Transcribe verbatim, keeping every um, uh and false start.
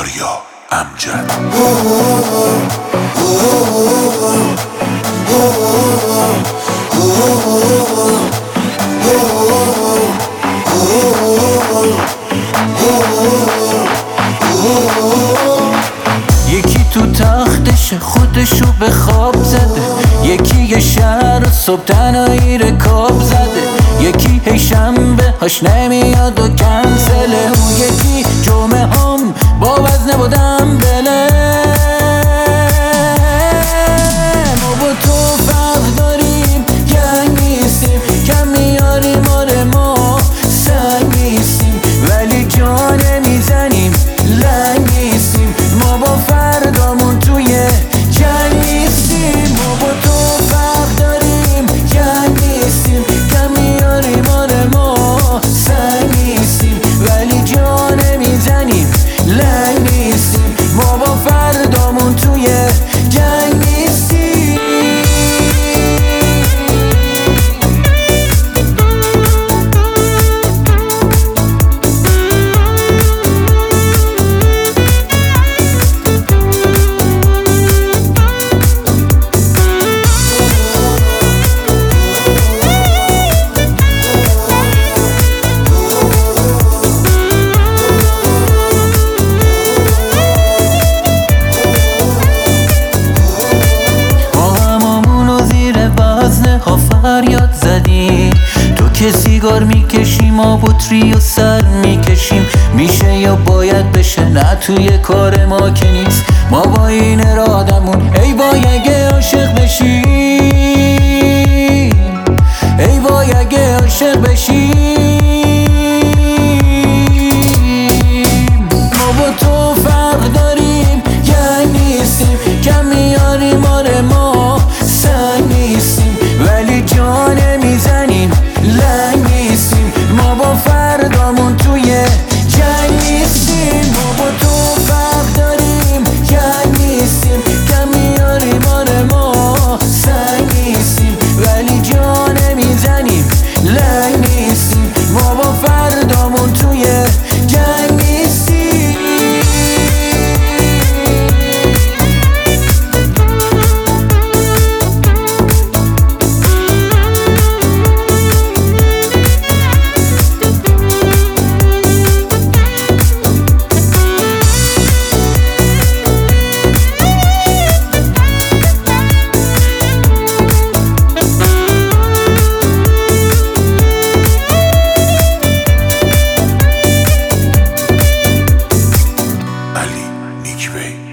آریا امجد. یکی تو تختش خودشو به خواب زده، یکی یه شهر صبح تنهایی رکاب زده، یکی هی شنبه هاش نمیاد و کنسله، اون یکی جمعه هم با وزنه بودم بله. ما با تو فرق داریم، گنگ نیستیم، کم میاریم آره ما سنگ نیستیم، ولی جا نمیزنیم لنگ نیستیم. ما با فردامون توی جنگ نیستیم، ما با تو فرق داریم، گنگ نیستیم، کم میاریم آره ما سنگ نیستیم، ولی جا نمیزنیم لنگ نیستیم. ما با فردامون توی جنگ نیستیم. فریاد زدیم تو که سیگار میکشیم ما بطری و سر میکشیم، میشه یا باید بشه نه توی کار ما که نیست. ما با این ارادمون ای وای اگه عاشق بشیم، ای وای اگه عاشق بشیم. ما با تو فرق داریم، گنگ نیستیم، کم میاریم آره ما سنگ نیستیم، ولی جا نمیزنیم لنگ نیستیم. ما با فردامون توی جنگ نیستیم، ما با تو فرق داریم، گنگ نیستیم، کم میاریم آره ما سنگ نیستیم، ولی جا نمیزنیم لنگ نیستیم. ما با فردامون توی جنگ نیستیم. علی نیکبی.